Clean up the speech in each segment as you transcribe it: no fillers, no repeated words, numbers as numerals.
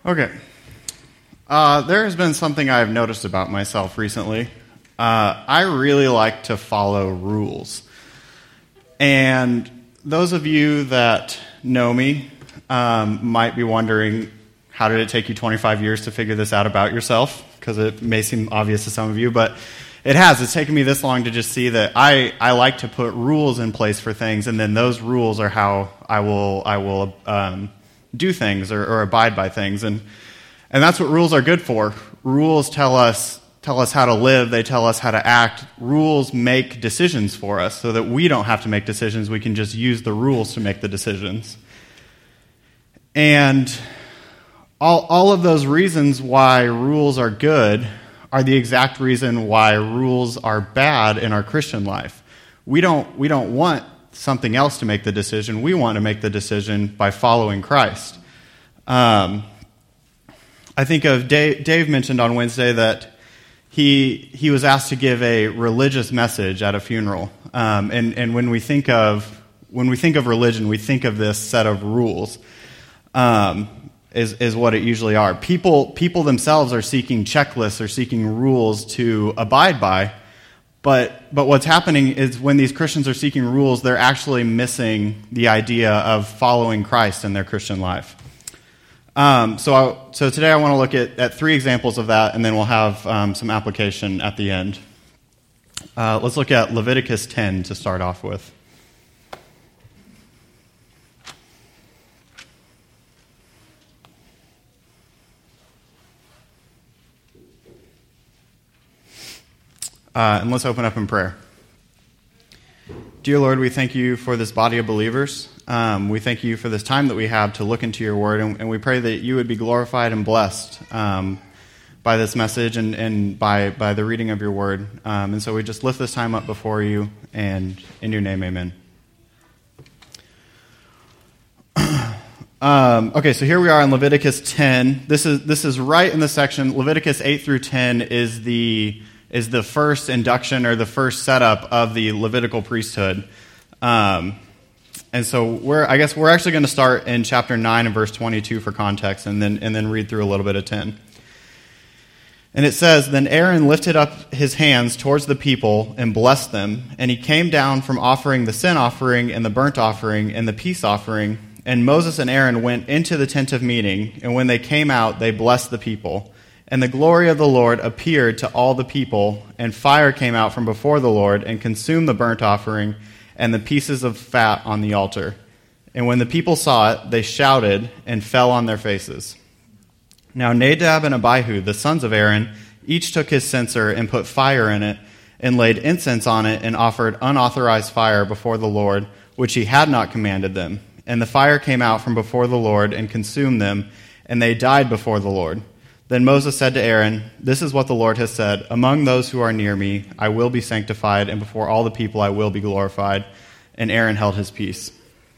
Okay. There has been something I've noticed about myself recently. I really like to follow rules. And those of you that know me might be wondering, how did it take you 25 years to figure this out about yourself? Because it may seem obvious to some of you, but it has. It's taken me this long to just see that I like to put rules in place for things, and then those rules are how I will do things or abide by things. And that's what rules are good for. Rules tell us how to live. They tell us how to act. Rules make decisions for us so that we don't have to make decisions. We can just use the rules to make the decisions. And all of those reasons why rules are good are the exact reason why rules are bad in our Christian life. We don't want something else to make the decision. We want to make the decision by following Christ. I think of Dave mentioned on Wednesday that he was asked to give a religious message at a funeral. And when we think of religion, we think of this set of rules. Is what it usually are. People themselves are seeking checklists or seeking rules to abide by. But what's happening is when these Christians are seeking rules, they're actually missing the idea of following Christ in their Christian life. So today I want to look at three examples of that, and then we'll have some application at the end. Let's look at Leviticus 10 to start off with. And let's open up in prayer. Dear Lord, we thank you for this body of believers. We thank you for this time that we have to look into your word, and we pray that you would be glorified and blessed by this message and by the reading of your word. And so we just lift this time up before you, and in your name, amen. Okay, so here we are in Leviticus 10. This is right in the section. Leviticus 8 through 10 is the first induction or the first setup of the Levitical priesthood. And so we're actually going to start in chapter 9 and verse 22 for context, and then read through a little bit of 10. And it says, "Then Aaron lifted up his hands towards the people and blessed them, and he came down from offering the sin offering and the burnt offering and the peace offering. And Moses and Aaron went into the tent of meeting, and when they came out, they blessed the people. And the glory of the Lord appeared to all the people, and fire came out from before the Lord and consumed the burnt offering and the pieces of fat on the altar. And when the people saw it, they shouted and fell on their faces. Now Nadab and Abihu, the sons of Aaron, each took his censer and put fire in it and laid incense on it and offered unauthorized fire before the Lord, which he had not commanded them. And the fire came out from before the Lord and consumed them, and they died before the Lord. Then Moses said to Aaron, 'This is what the Lord has said, among those who are near me, I will be sanctified, and before all the people I will be glorified.' And Aaron held his peace."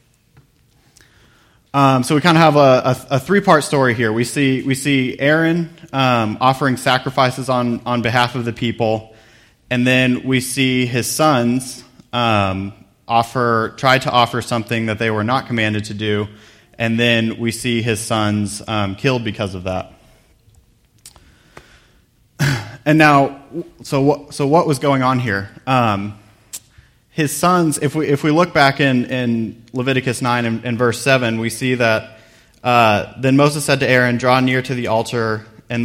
So we kind of have a three-part story here. We see Aaron offering sacrifices on behalf of the people, and then we see his sons try to offer something that they were not commanded to do, and then we see his sons killed because of that. And now, so what was going on here? His sons, if we look back in Leviticus 9 and verse 7, we see that then Moses said to Aaron, "Draw near to the altar," then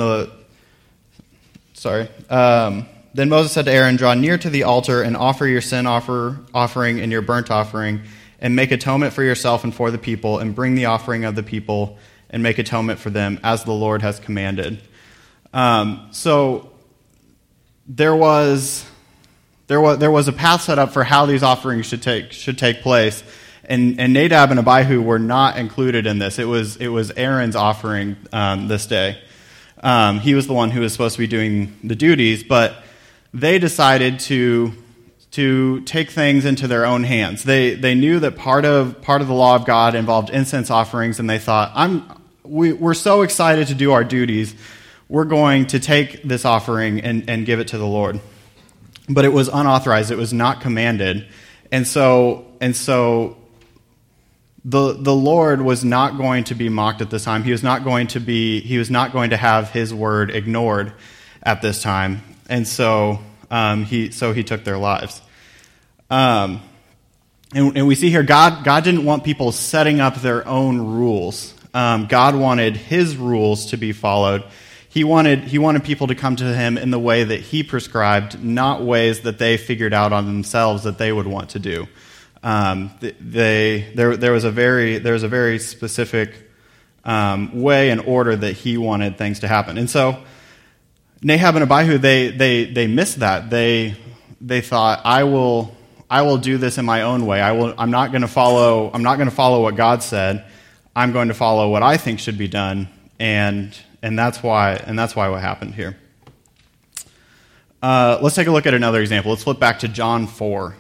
Moses said to Aaron, "Draw near to the altar and offer your sin offering and your burnt offering, and make atonement for yourself and for the people, and bring the offering of the people and make atonement for them, as the Lord has commanded." So there was a path set up for how these offerings should take place, and Nadab and Abihu were not included in this. It was Aaron's offering this day. He was the one who was supposed to be doing the duties, but they decided to take things into their own hands. They knew that part of the law of God involved incense offerings, and they thought, we're so excited to do our duties, we're going to take this offering and give it to the Lord. But it was unauthorized. It was not commanded. And so the Lord was not going to be mocked at this time. He was not going to have his word ignored at this time. And so he took their lives. And we see here God didn't want people setting up their own rules. God wanted his rules to be followed. He wanted people to come to him in the way that he prescribed, not ways that they figured out on themselves that they would want to do. There was a very specific way and order that he wanted things to happen. And so Nahab and Abihu, they missed that. They thought, I will do this in my own way. I'm not going to follow what God said. I'm going to follow what I think should be done, and that's why what happened here. Let's take a look at another example. Let's flip back to John 4.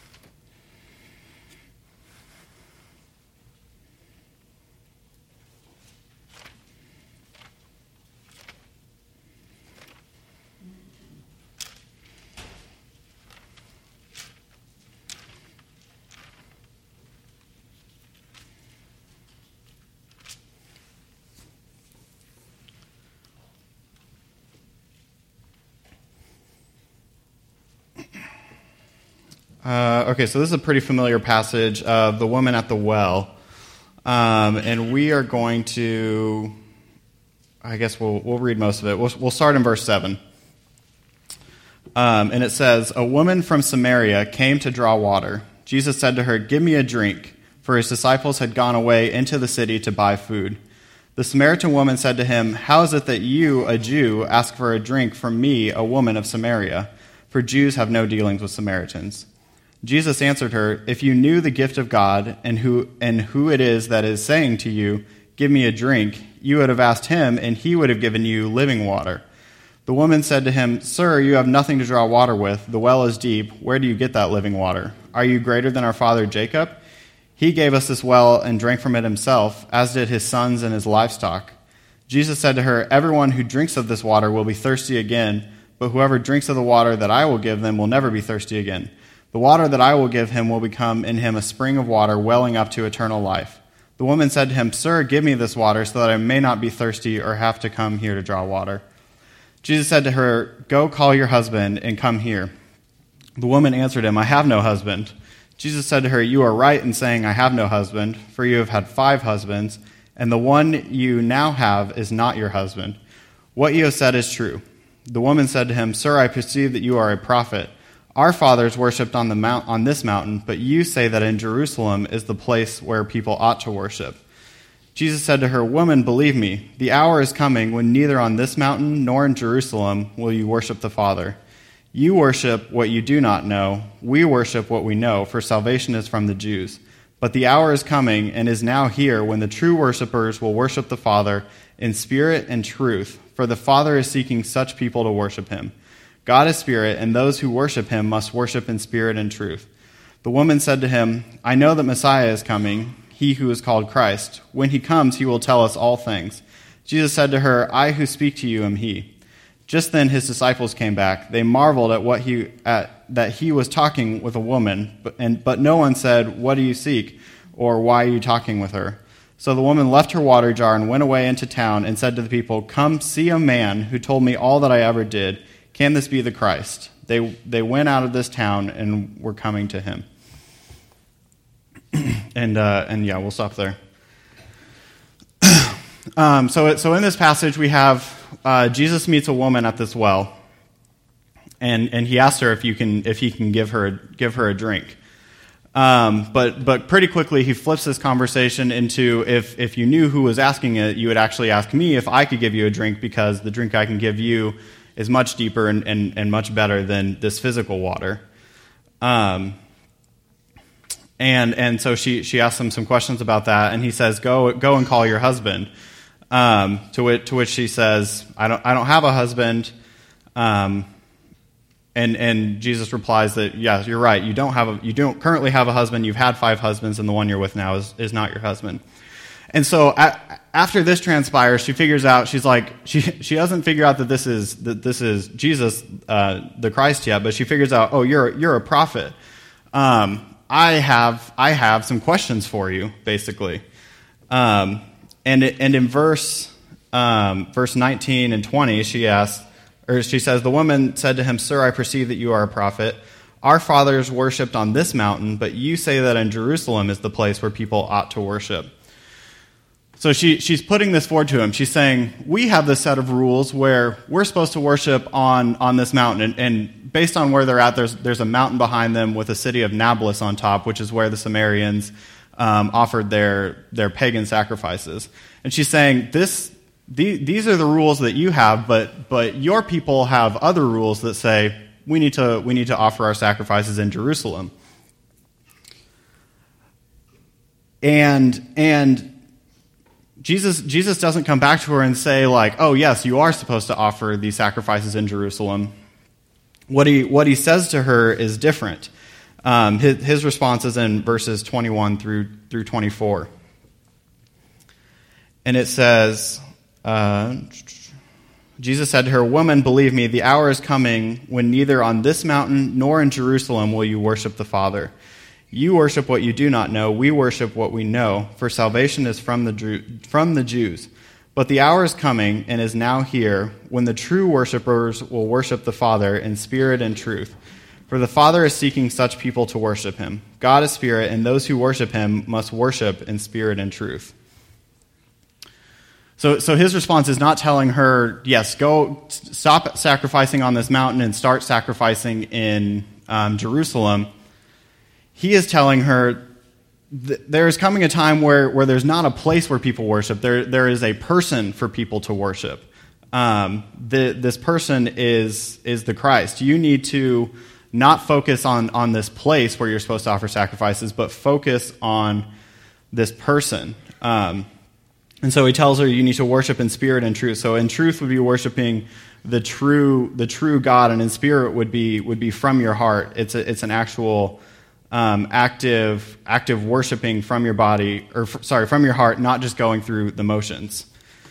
Okay, so this is a pretty familiar passage of the woman at the well. And we are going to, I guess we'll read most of it. We'll start in verse 7. And it says, "A woman from Samaria came to draw water. Jesus said to her, 'Give me a drink,' for his disciples had gone away into the city to buy food. The Samaritan woman said to him, 'How is it that you, a Jew, ask for a drink from me, a woman of Samaria? For Jews have no dealings with Samaritans.' Jesus answered her, 'If you knew the gift of God and who it is that is saying to you, "Give me a drink," you would have asked him, and he would have given you living water.' The woman said to him, 'Sir, you have nothing to draw water with. The well is deep. Where do you get that living water? Are you greater than our father Jacob? He gave us this well and drank from it himself, as did his sons and his livestock.' Jesus said to her, 'Everyone who drinks of this water will be thirsty again, but whoever drinks of the water that I will give them will never be thirsty again. The water that I will give him will become in him a spring of water welling up to eternal life.' The woman said to him, 'Sir, give me this water so that I may not be thirsty or have to come here to draw water.' Jesus said to her, 'Go call your husband and come here.' The woman answered him, 'I have no husband.' Jesus said to her, 'You are right in saying, "I have no husband," for you have had 5 husbands, and the one you now have is not your husband. What you have said is true.' The woman said to him, 'Sir, I perceive that you are a prophet. Our fathers worshipped on this mountain, but you say that in Jerusalem is the place where people ought to worship.' Jesus said to her, 'Woman, believe me, the hour is coming when neither on this mountain nor in Jerusalem will you worship the Father. You worship what you do not know. We worship what we know, for salvation is from the Jews. But the hour is coming and is now here when the true worshipers will worship the Father in spirit and truth, for the Father is seeking such people to worship him. God is spirit, and those who worship him must worship in spirit and truth.' The woman said to him, 'I know that Messiah is coming, he who is called Christ. When he comes, he will tell us all things.' Jesus said to her, 'I who speak to you am he.' Just then his disciples came back. They marveled at that he was talking with a woman, but no one said, 'What do you seek?' or 'Why are you talking with her?' So the woman left her water jar and went away into town and said to the people, 'Come see a man who told me all that I ever did. Can this be the Christ?' They went out of this town and were coming to him." And yeah, we'll stop there. So in this passage we have Jesus meets a woman at this well, and he asks her if he can give her a drink. But pretty quickly he flips this conversation into, if you knew who was asking it, you would actually ask me if I could give you a drink, because the drink I can give you is much deeper and much better than this physical water. And so she asks him some questions about that, and he says, go and call your husband. To which she says, I don't have a husband. And Jesus replies that, yes, you're right. You don't currently have a husband. You've had 5 husbands, and the one you're with now is not your husband. And so after this transpires, she figures out, she's like, she doesn't figure out that this is Jesus, the Christ yet, but she figures out, oh, you're a prophet. I have some questions for you, basically. And in verse 19 and 20, she says, the woman said to him, "Sir, I perceive that you are a prophet. Our fathers worshipped on this mountain, but you say that in Jerusalem is the place where people ought to worship." So she's putting this forward to him. She's saying, we have this set of rules where we're supposed to worship on this mountain. And based on where they're at, there's a mountain behind them with a city of Nablus on top, which is where the Sumerians offered their pagan sacrifices. And she's saying, these are the rules that you have, but your people have other rules that say we need to offer our sacrifices in Jerusalem. And Jesus doesn't come back to her and say, like, oh, yes, you are supposed to offer these sacrifices in Jerusalem. What he says to her is different. His response is in verses 21 through 24. And it says, Jesus said to her, "Woman, believe me, the hour is coming when neither on this mountain nor in Jerusalem will you worship the Father. You worship what you do not know. We worship what we know, for salvation is from the Jews. But the hour is coming, and is now here, when the true worshipers will worship the Father in spirit and truth. For the Father is seeking such people to worship him. God is spirit, and those who worship him must worship in spirit and truth." So his response is not telling her, yes, go stop sacrificing on this mountain and start sacrificing in Jerusalem. He is telling her there is coming a time where there's not a place where people worship. There is a person for people to worship. This person is the Christ. You need to not focus on this place where you're supposed to offer sacrifices, but focus on this person. And so he tells her you need to worship in spirit and truth. So in truth would be worshiping the true God, and in spirit would be from your heart. It's an actual active worshiping from your body, from your heart, not just going through the motions.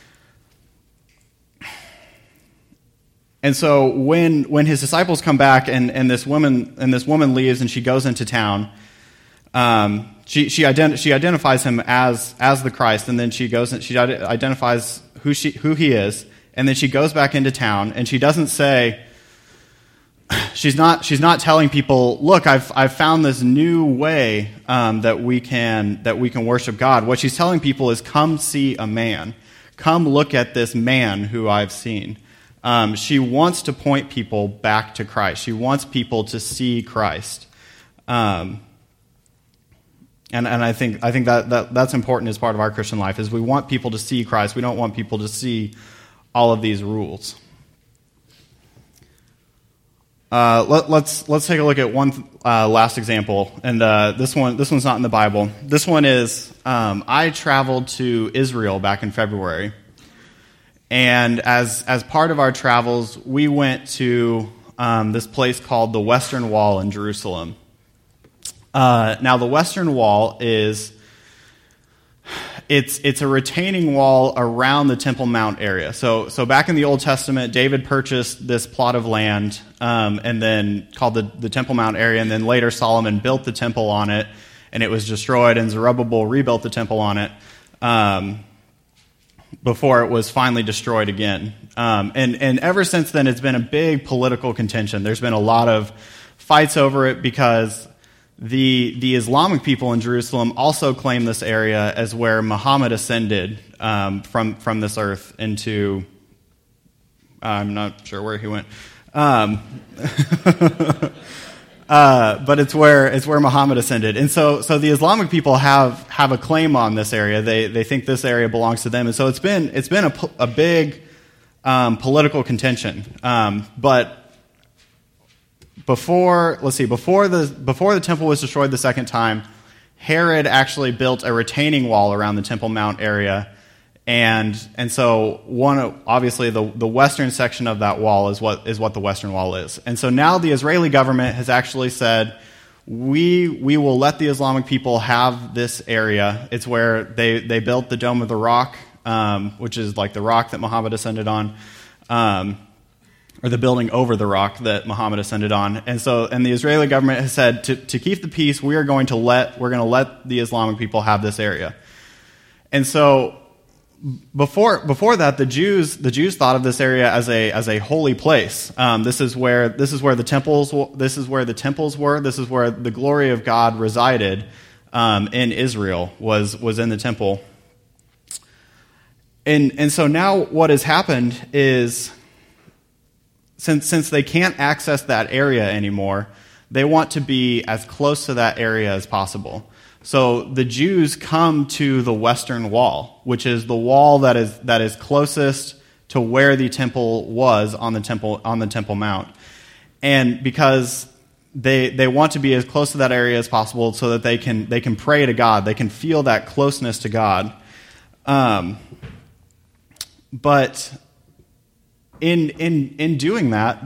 And so when his disciples come back and this woman leaves and she goes into town, she identifies him as the Christ, and then she identifies who he is, and then she goes back into town, and she doesn't say, she's not telling people, look, I've found this new way that we can worship God. What she's telling people is, come see a man, come look at this man who I've seen. She wants to point people back to Christ. She wants people to see Christ. And I think that's important as part of our Christian life, is we want people to see Christ. We don't want people to see all of these rules. Let's take a look at one last example, and this one's not in the Bible. This one is I traveled to Israel back in February, and as part of our travels, we went to this place called the Western Wall in Jerusalem. Now, the Western Wall is it's a retaining wall around the Temple Mount area. So back in the Old Testament, David purchased this plot of land, and then called the Temple Mount area, and then later Solomon built the temple on it, and it was destroyed, and Zerubbabel rebuilt the temple on it before it was finally destroyed again. And ever since then, it's been a big political contention. There's been a lot of fights over it because the Islamic people in Jerusalem also claim this area as where Muhammad ascended from this earth into, I'm not sure where he went, but it's where Muhammad ascended. And so the Islamic people have a claim on this area. They think this area belongs to them, and so it's been a big political contention. But before the temple was destroyed the second time, Herod actually built a retaining wall around the Temple Mount area, and so obviously the western section of that wall is what the Western Wall is. And so now the Israeli government has actually said, we will let the Islamic people have this area. It's where they built the Dome of the Rock, which is like the rock that Muhammad ascended on. or the building over the rock that Muhammad ascended on. And the Israeli government has said to keep the peace, we're going to let the Islamic people have this area. And so before that, the Jews thought of this area as a holy place. This is where the temples were. This is where the glory of God resided in Israel, was in the temple. And so now what has happened is, since they can't access that area anymore, they want to be as close to that area as possible. So the Jews come to the Western Wall, which is the wall that is closest to where the temple was on the Temple Mount. And because they want to be as close to that area as possible so that they can pray to God, they can feel that closeness to God. But in doing that,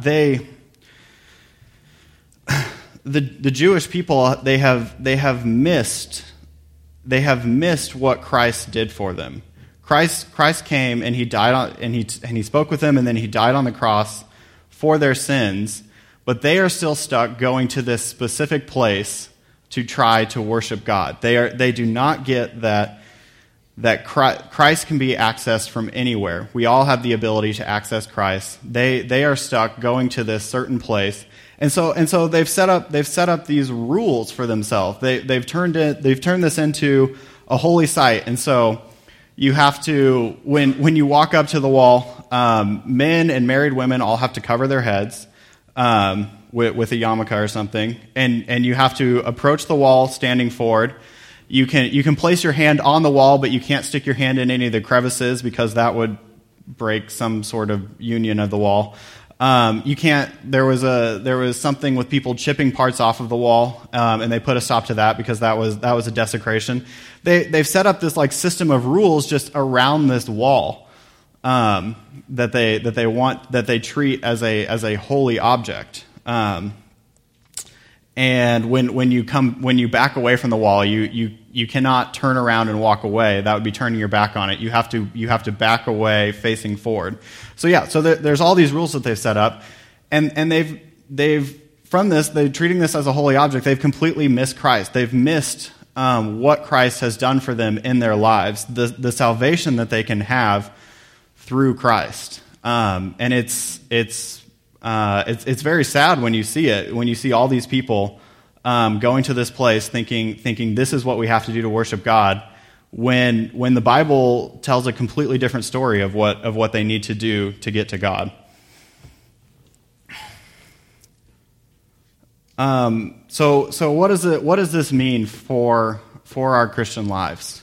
the Jewish people, they have missed what Christ did for them. Christ came and he died and he spoke with them, and then he died on the cross for their sins. But they are still stuck going to this specific place to try to worship God. They do not get that Christ can be accessed from anywhere. We all have the ability to access Christ. They are stuck going to this certain place, and so they've set up these rules for themselves. They've turned this into a holy site, and so you have to, when you walk up to the wall, men and married women all have to cover their heads with a yarmulke or something, and you have to approach the wall standing forward. You can place your hand on the wall, but you can't stick your hand in any of the crevices because that would break some sort of union of the wall. You can't. There was something with people chipping parts off of the wall, and they put a stop to that because that was a desecration. They've set up this like system of rules just around this wall that they treat as a holy object. And when you back away from the wall, you cannot turn around and walk away. That would be turning your back on it. You have to back away facing forward. So there's all these rules that they've set up, and they've from this, they're treating this as a holy object. They've completely missed Christ. They've missed what Christ has done for them in their lives, the salvation that they can have through Christ. And it's very sad when you see it, when you see all these people going to this place thinking this is what we have to do to worship God, when the Bible tells a completely different story of what they need to do to get to God. So what does this mean for our Christian lives?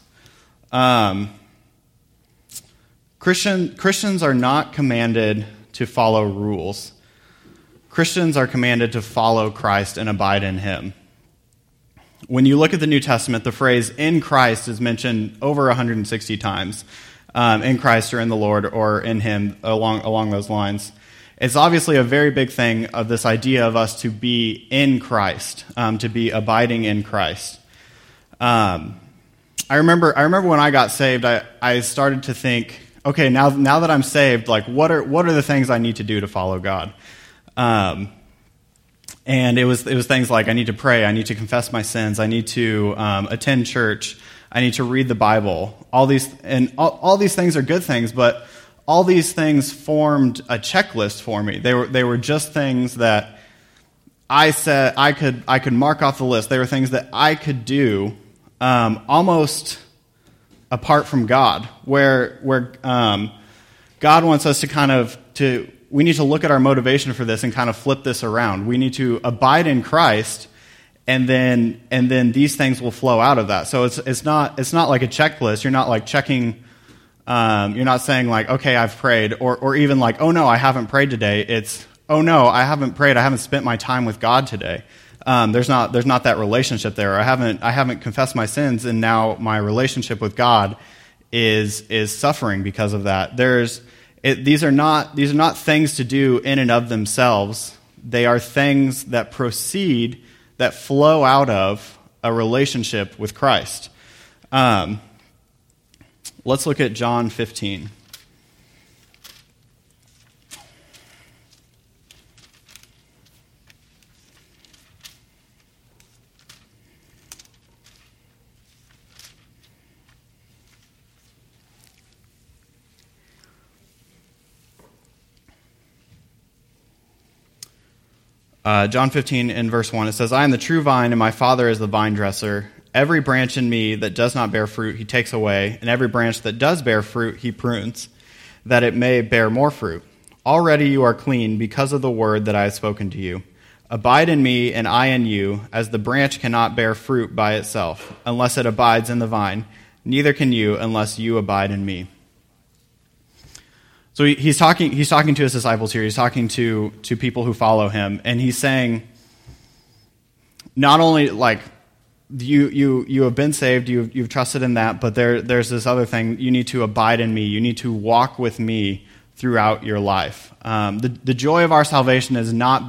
Christians are not commanded to follow rules. Christians are commanded to follow Christ and abide in Him. When you look at the New Testament, the phrase "in Christ" is mentioned over 160 times. In Christ or in the Lord or in Him, along those lines. It's obviously a very big thing of this idea of us to be in Christ, to be abiding in Christ. I remember when I got saved, I started to think, okay, now that I'm saved, like what are the things I need to do to follow God? And it was things like I need to pray, I need to confess my sins, I need to attend church, I need to read the Bible. All these things are good things, but all these things formed a checklist for me. They were just things that I said I could mark off the list. They were things that I could do almost apart from God, where God wants us to we need to look at our motivation for this and kind of flip this around. We need to abide in Christ, and then these things will flow out of that. So it's not like a checklist. You're not like checking. You're not saying like, okay, I've prayed, or even like, oh no, I haven't prayed today. It's, oh no, I haven't prayed. I haven't spent my time with God today. There's not that relationship there. I haven't confessed my sins, and now my relationship with God is suffering because of that. These are not things to do in and of themselves. They are things that proceed, that flow out of a relationship with Christ. Let's look at John 15. John 15 in verse 1, it says, I am the true vine, and my Father is the vine dresser. Every branch in me that does not bear fruit, he takes away, and every branch that does bear fruit, he prunes, that it may bear more fruit. Already you are clean because of the word that I have spoken to you. Abide in me, and I in you, as the branch cannot bear fruit by itself, unless it abides in the vine. Neither can you, unless you abide in me. So he's talking to his disciples here. He's talking to people who follow him, and he's saying, not only like you have been saved, you've trusted in that, but there's this other thing. You need to abide in me. You need to walk with me throughout your life. The joy of our salvation is the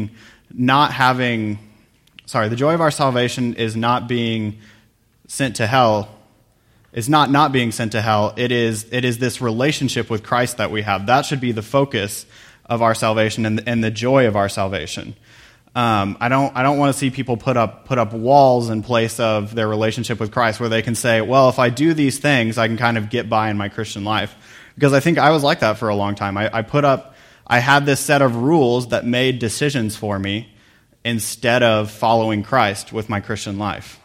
joy of our salvation is not being sent to hell. It's not being sent to hell. It is this relationship with Christ that we have. That should be the focus of our salvation and the joy of our salvation. I don't want to see people put up walls in place of their relationship with Christ where they can say, well, if I do these things, I can kind of get by in my Christian life. Because I think I was like that for a long time. I had this set of rules that made decisions for me instead of following Christ with my Christian life.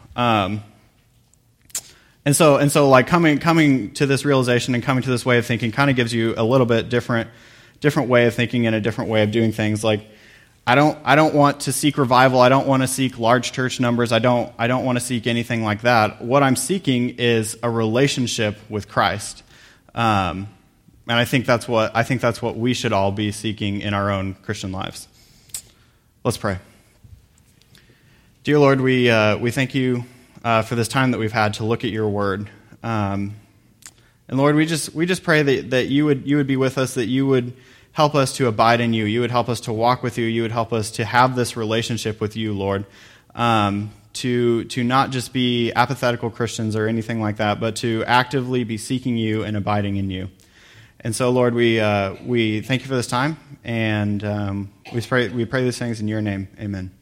And so like coming to this realization and coming to this way of thinking kind of gives you a little bit different way of thinking and a different way of doing things. Like I don't want to seek revival. I don't want to seek large church numbers. I don't want to seek anything like that. What I'm seeking is a relationship with Christ. And I think that's what we should all be seeking in our own Christian lives. Let's pray. Dear Lord, we thank you for this time that we've had to look at your word. And Lord, we just pray that you would be with us, that you would help us to abide in you. You would help us to walk with you. You would help us to have this relationship with you, Lord. To not just be apathetical Christians or anything like that, but to actively be seeking you and abiding in you. And so, Lord, we thank you for this time, and we pray these things in your name. Amen.